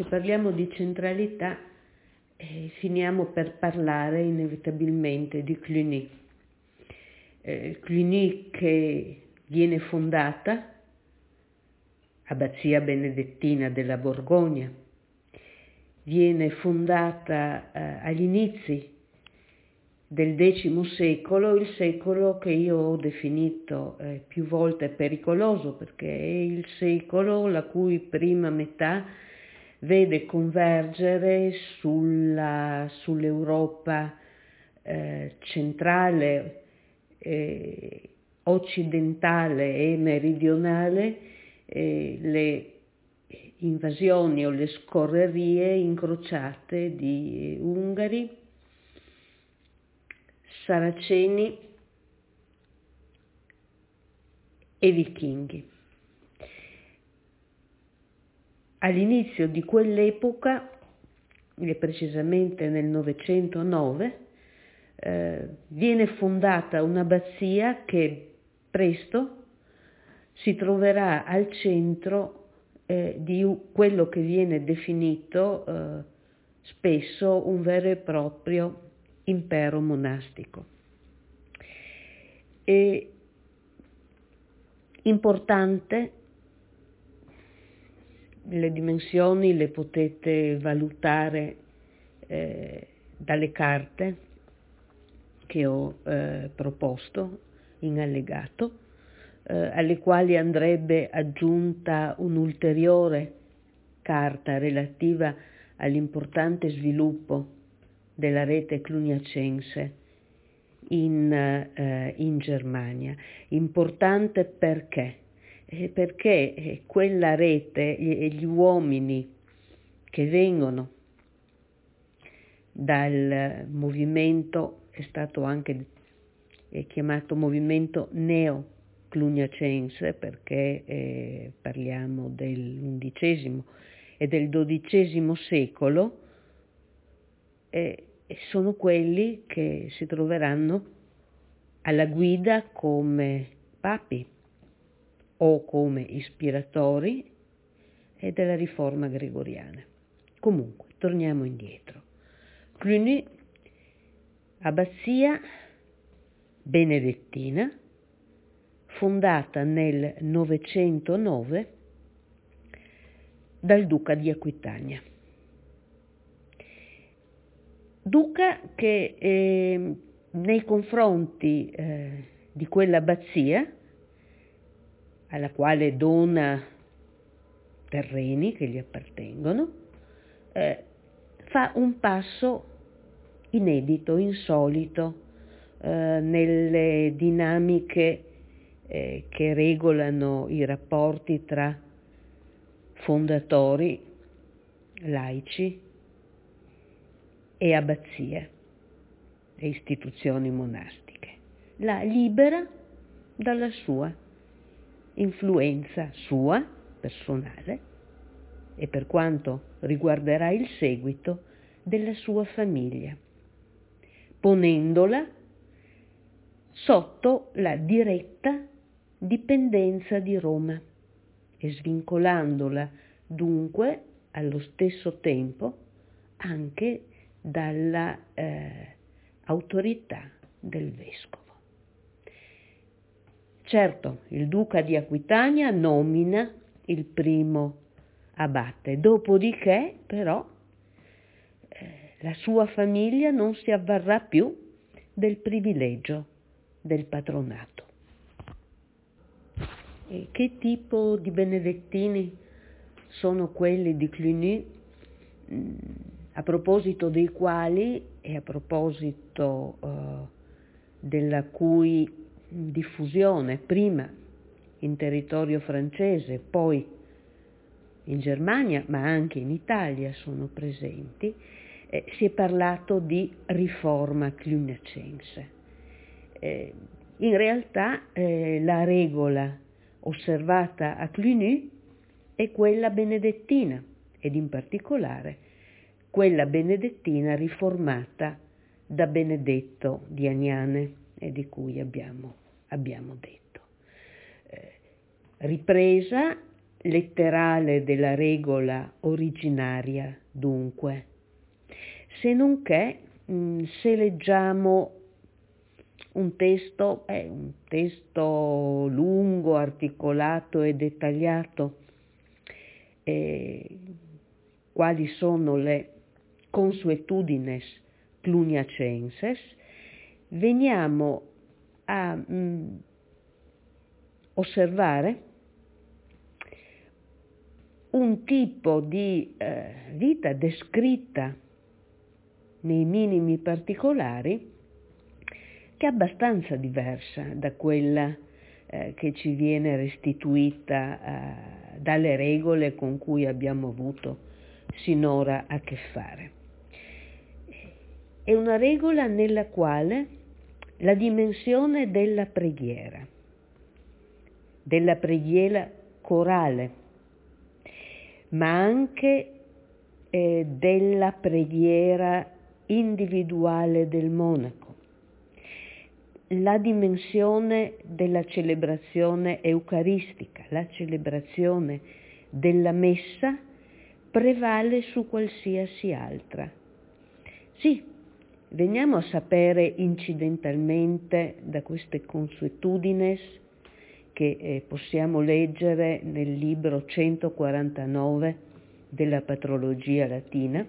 se parliamo di centralità, finiamo per parlare inevitabilmente di Cluny. Cluny che viene fondata, abbazia benedettina della Borgogna, viene fondata agli inizi del X secolo, il secolo che io ho definito più volte pericoloso, perché è il secolo la cui prima metà vede convergere sull'Europa centrale, occidentale e meridionale le invasioni o le scorrerie incrociate di Ungari, Saraceni e Vichinghi. All'inizio di quell'epoca, e precisamente nel 909, viene fondata un'abbazia che presto si troverà al centro di quello che viene definito spesso un vero e proprio impero monastico. È importante, le dimensioni le potete valutare dalle carte che ho proposto in allegato, alle quali andrebbe aggiunta un'ulteriore carta relativa all'importante sviluppo della rete cluniacense in Germania. Importante perché? Perché quella rete, gli uomini che vengono dal movimento, è stato anche chiamato movimento neo-cluniacense, perché parliamo dell'XI e del XII secolo, sono quelli che si troveranno alla guida come papi o come ispiratori della riforma gregoriana. Comunque, torniamo indietro. Cluny, abbazia benedettina, fondata nel 909 dal duca di Aquitania. Duca che nei confronti di quell'abbazia, alla quale dona terreni che gli appartengono, fa un passo inedito, insolito, nelle dinamiche che regolano i rapporti tra fondatori, laici e abbazie e istituzioni monastiche. La libera dalla sua influenza sua, personale, e per quanto riguarderà il seguito, della sua famiglia, ponendola sotto la diretta dipendenza di Roma e svincolandola dunque allo stesso tempo anche dalla autorità del vescovo. Certo, il duca di Aquitania nomina il primo abate, dopodiché però la sua famiglia non si avvarrà più del privilegio del patronato. E che tipo di benedettini sono quelli di Cluny, a proposito dei quali e a proposito della cui diffusione prima in territorio francese, poi in Germania, ma anche in Italia sono presenti, si è parlato di riforma cluniacense. In realtà la regola osservata a Cluny è quella benedettina, ed in particolare quella benedettina riformata da Benedetto di Aniane, e di cui abbiamo detto. Ripresa letterale della regola originaria, dunque, se non che se leggiamo un testo lungo, articolato e dettagliato, quali sono le consuetudines cluniacenses, veniamo a osservare un tipo di vita descritta nei minimi particolari che è abbastanza diversa da quella che ci viene restituita dalle regole con cui abbiamo avuto sinora a che fare. È una regola nella quale la dimensione della preghiera corale, ma anche della preghiera individuale del monaco, la dimensione della celebrazione eucaristica, la celebrazione della messa prevale su qualsiasi altra. Sì, veniamo a sapere incidentalmente da queste consuetudines che possiamo leggere nel libro 149 della Patrologia Latina.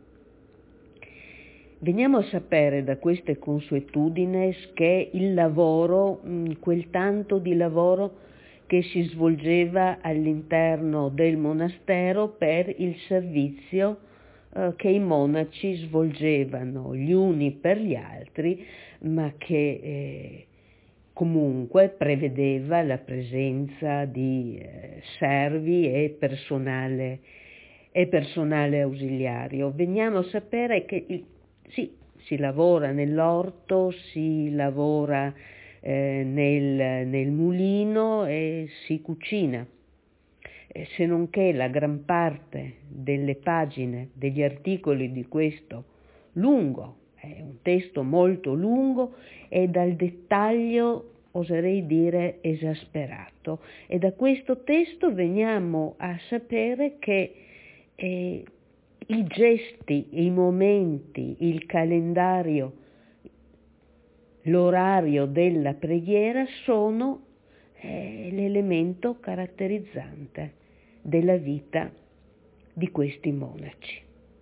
Veniamo a sapere da queste consuetudines che il lavoro, quel tanto di lavoro che si svolgeva all'interno del monastero per il servizio che i monaci svolgevano gli uni per gli altri, ma che comunque prevedeva la presenza di servi e personale ausiliario. Veniamo a sapere che si lavora nell'orto, si lavora nel mulino e si cucina, se non che la gran parte delle pagine, degli articoli di questo lungo, è un testo molto lungo e dal dettaglio, oserei dire, esasperato. E da questo testo veniamo a sapere che i gesti, i momenti, il calendario, l'orario della preghiera sono l'elemento caratterizzante della vita di questi monaci.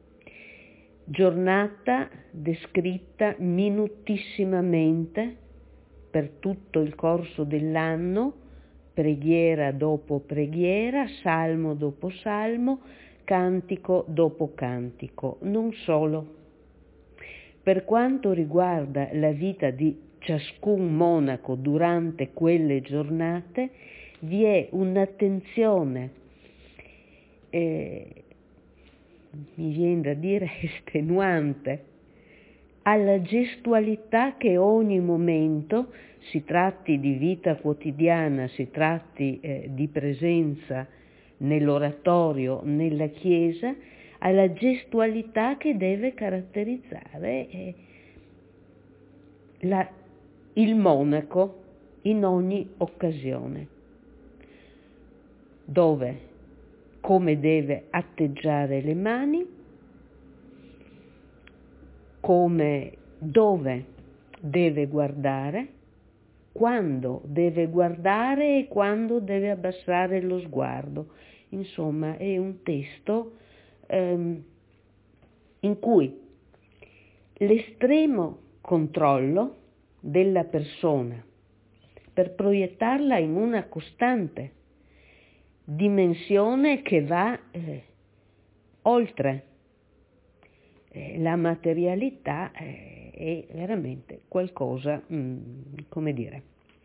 Giornata descritta minutissimamente per tutto il corso dell'anno, preghiera dopo preghiera, salmo dopo salmo, cantico dopo cantico. Non solo. Per quanto riguarda la vita di ciascun monaco durante quelle giornate, vi è un'attenzione, mi viene da dire estenuante, alla gestualità che ogni momento, si tratti di vita quotidiana, si tratti di presenza nell'oratorio, nella chiesa, alla gestualità che deve caratterizzare il monaco in ogni occasione, come deve atteggiare le mani, dove deve guardare, quando deve guardare e quando deve abbassare lo sguardo. Insomma, è un testo in cui l'estremo controllo della persona per proiettarla in una costante dimensione che va oltre la materialità è veramente qualcosa, come dire,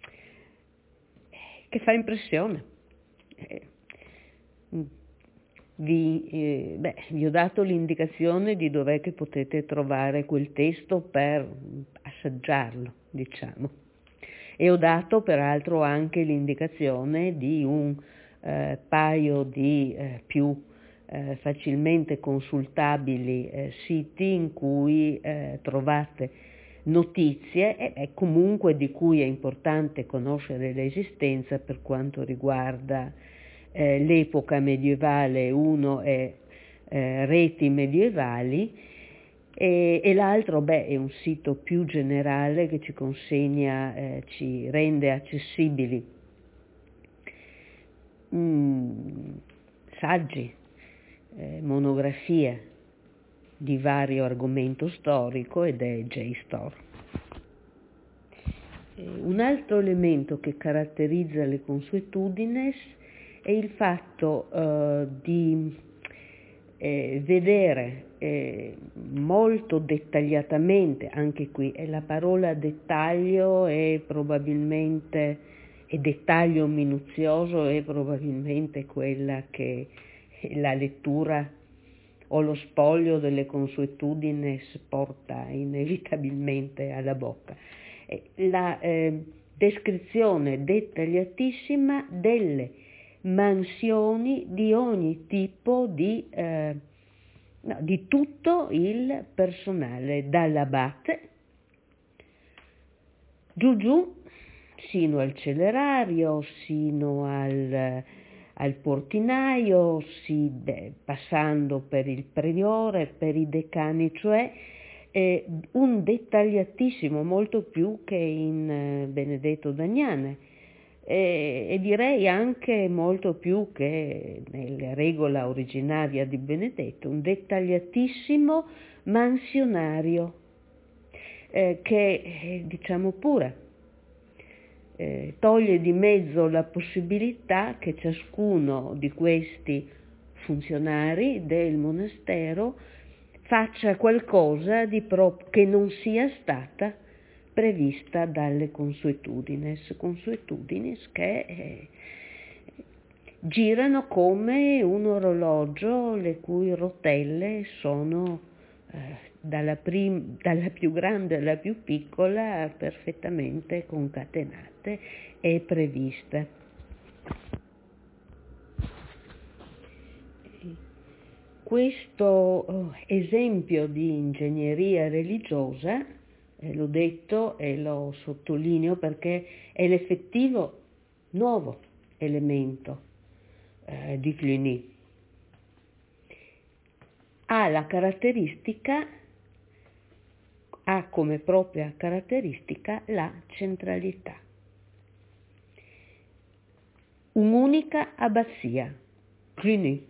che fa impressione. Vi ho dato l'indicazione di dov'è che potete trovare quel testo per assaggiarlo, diciamo. E ho dato peraltro anche l'indicazione di un paio di più facilmente consultabili siti in cui trovate notizie e comunque di cui è importante conoscere l'esistenza per quanto riguarda l'epoca medievale, uno è reti medievali e l'altro è un sito più generale che ci consegna, ci rende accessibili saggi, monografie di vario argomento storico ed è JSTOR. Un altro elemento che caratterizza le consuetudines è il fatto di vedere molto dettagliatamente, anche qui è la parola dettaglio e dettaglio minuzioso è probabilmente quella che la lettura o lo spoglio delle consuetudines porta inevitabilmente alla bocca. La descrizione dettagliatissima delle mansioni di ogni tipo di tutto il personale, dall'abate giù sino al celerario, sino al portinaio, passando per il priore, per i decani, cioè un dettagliatissimo, molto più che in Benedetto Damiane, e direi anche molto più che nella regola originaria di Benedetto, un dettagliatissimo mansionario che, diciamo pure, toglie di mezzo la possibilità che ciascuno di questi funzionari del monastero faccia qualcosa che non sia stata prevista dalle consuetudines che girano come un orologio le cui rotelle sono dalla più grande alla più piccola perfettamente concatenate e previste. Questo esempio di ingegneria religiosa, l'ho detto e lo sottolineo perché è l'effettivo nuovo elemento di Cluny. Ha come propria caratteristica la centralità. Un'unica abbazia, Cluny.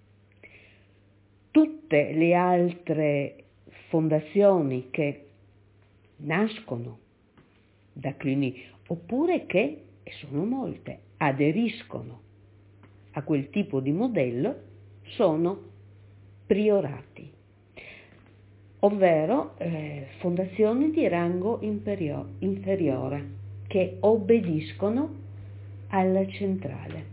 Tutte le altre fondazioni che nascono da Cluny, oppure che, e sono molte, aderiscono a quel tipo di modello, sono priorati, ovvero fondazioni di rango inferiore che obbediscono alla centrale.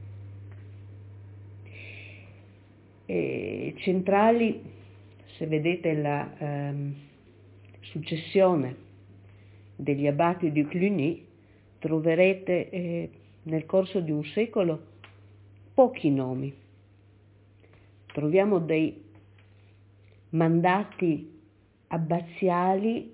Centrali, se vedete la successione degli abati di Cluny, troverete nel corso di un secolo pochi nomi. Troviamo dei mandati abbaziali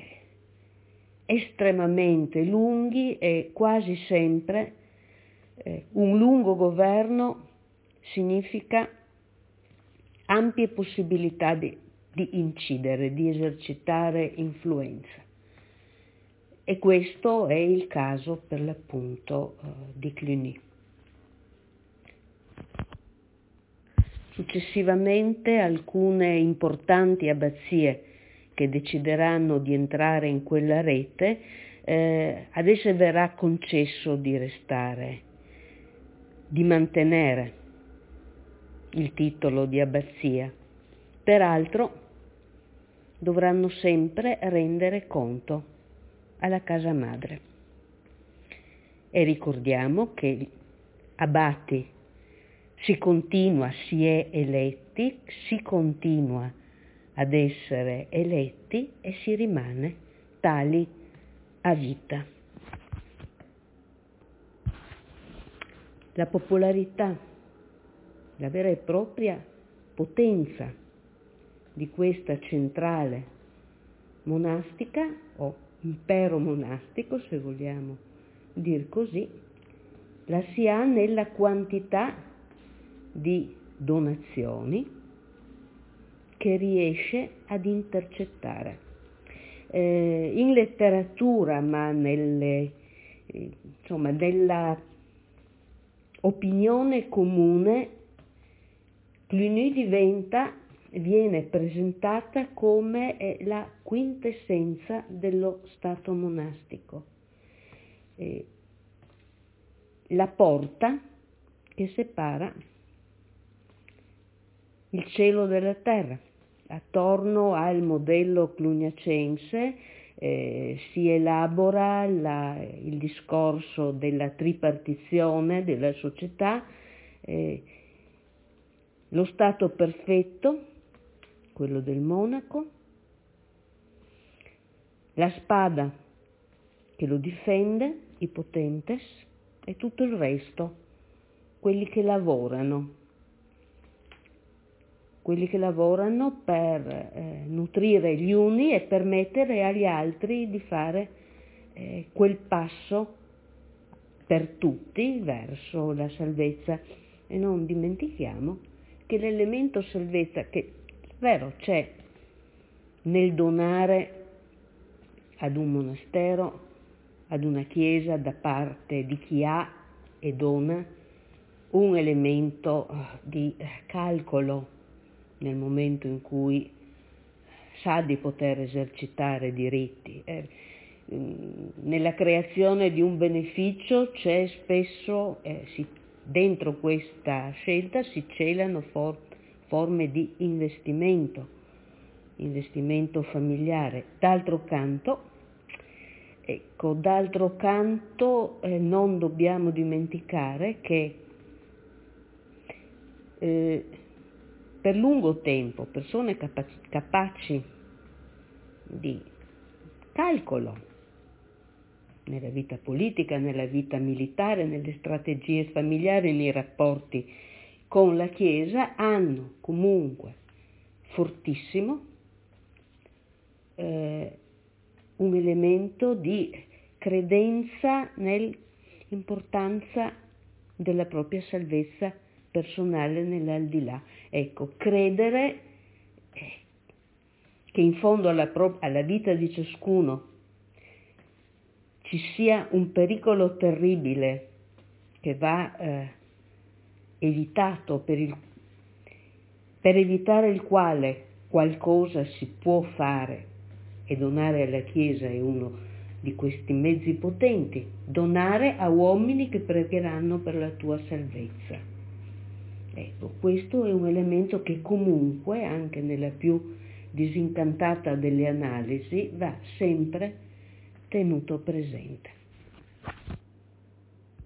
estremamente lunghi e quasi sempre un lungo governo significa ampie possibilità di incidere, di esercitare influenza. E questo è il caso per l'appunto di Cluny. Successivamente alcune importanti abbazie che decideranno di entrare in quella rete, ad esse verrà concesso di restare, di mantenere il titolo di abbazia. Peraltro dovranno sempre rendere conto alla casa madre. E ricordiamo che abati si è eletti, si continua ad essere eletti e si rimane tali a vita. La popolarità, la vera e propria potenza di questa centrale monastica o impero monastico, se vogliamo dir così, la si ha nella quantità di donazioni che riesce ad intercettare. In letteratura, ma nella opinione comune, Cluny viene presentata come la quintessenza dello stato monastico, la porta che separa il cielo dalla terra. Attorno al modello cluniacense si elabora il discorso della tripartizione della società, lo stato perfetto, quello del monaco, la spada che lo difende, i potentes, e tutto il resto, quelli che lavorano per nutrire gli uni e permettere agli altri di fare quel passo per tutti verso la salvezza. E non dimentichiamo che l'elemento salvezza, che vero c'è nel donare ad un monastero, ad una chiesa, da parte di chi ha e dona, un elemento di calcolo nel momento in cui sa di poter esercitare diritti. Nella creazione di un beneficio c'è spesso, dentro questa scelta si celano forme di investimento familiare. D'altro canto, non dobbiamo dimenticare che per lungo tempo persone capaci di calcolo nella vita politica, nella vita militare, nelle strategie familiari, nei rapporti con la Chiesa, hanno comunque fortissimo un elemento di credenza nell'importanza della propria salvezza personale nell'aldilà. Ecco, credere che in fondo alla vita di ciascuno ci sia un pericolo terribile che va evitato, per evitare il quale qualcosa si può fare, e donare alla Chiesa è uno di questi mezzi potenti, donare a uomini che pregheranno per la tua salvezza. Ecco, questo è un elemento che comunque, anche nella più disincantata delle analisi, va sempre tenuto presente.